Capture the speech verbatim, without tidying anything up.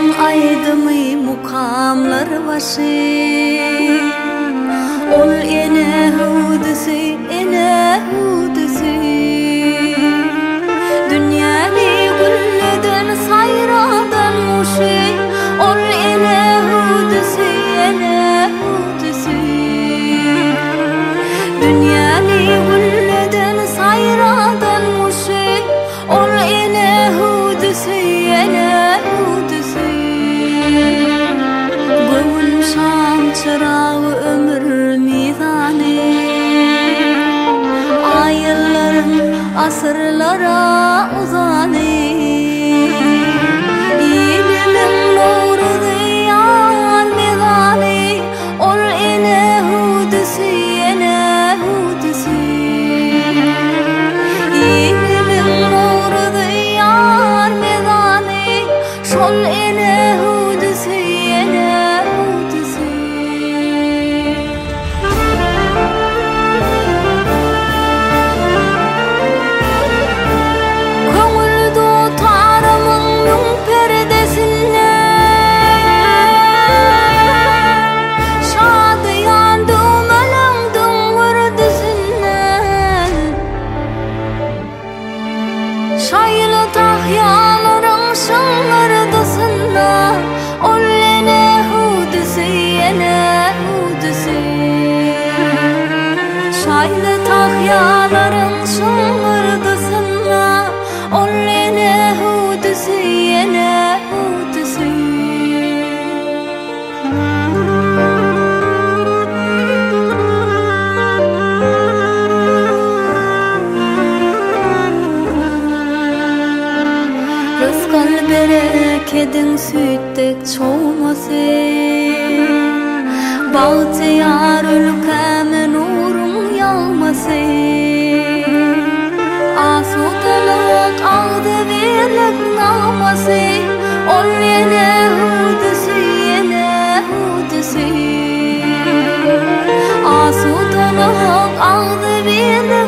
aydymy mukamlar başı ol ene hudisi ene hudisi dünyani gülleden sayradan muşi ol ene hudisi ene hudisi dünyani gülleden sayradan muşi ol ene hudisi ene hudisi gönül şam çırağı ömür mizanı ayılların asırlara uzanı İlimin nuru diyar mizanı ol ene hudisi ene hudisi İlimin nuru diyar mizanı şol ene hudisi ene hudisi Köngülde tutarımın mün perdesine şadıyan dümelengdin mürdisinden şaylı tahyaların şıngırdısında ol ene hudisi ene hudisi şaylı tahyaların şıngırdısında ol ene hudisi ene hudisi rızkal berekedin süttek çoğması Bağcıyar ülkeme nurun yağması Asutalık ağdı birlik naması ol ene hudisi ene hudisi Asutalık ağdı birlik